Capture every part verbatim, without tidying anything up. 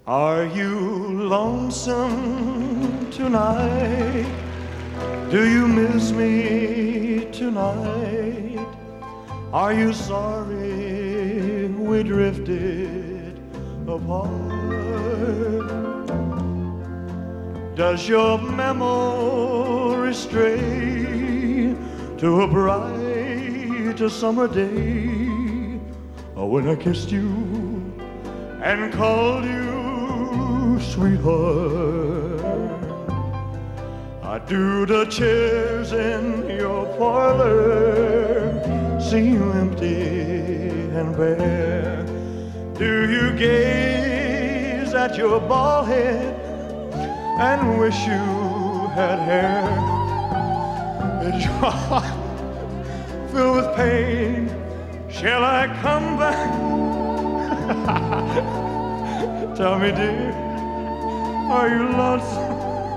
Are you lonesome tonight? Do you miss me tonight? Are you sorry we drifted apart? Does your memory stray to a bright summer day, or when I kissed you and called you sweetheart? Or do the chairs in your parlor seem empty and bare? Do you gaze at your bald head and wish you had hair? Is your heart filled with pain? Shall I come back? Tell me, dear, are you lonesome?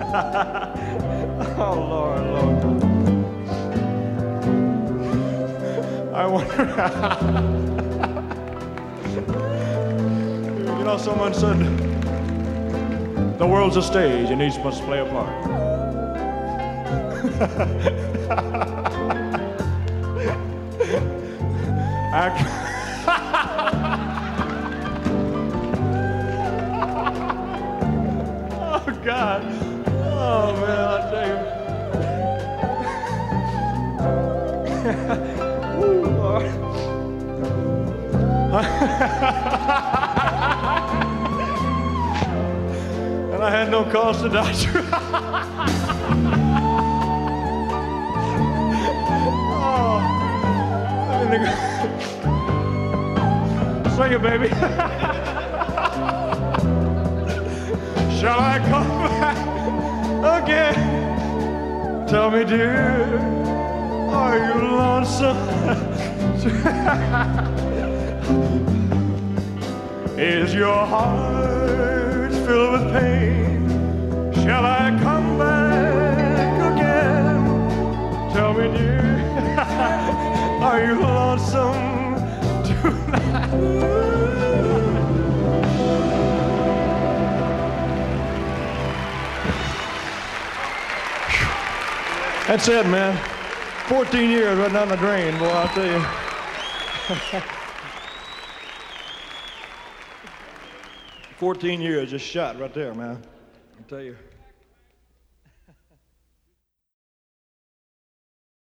Oh, Lord, Lord. I wonder. You know, someone said the world's a stage and each must play a part. I Oh, God. Oh, man, I tell you. Ooh, Lord. And I had no cause to doubt you. Oh. Sing it, baby. Shall I come back again? Tell me, dear, are you lonesome? Is your heart filled with pain? Shall I come back again? Tell me, dear, are you lonesome tonight? That's it, man. fourteen years right down the drain, boy, I'll tell you. fourteen years just shot right there, man. I'll tell you.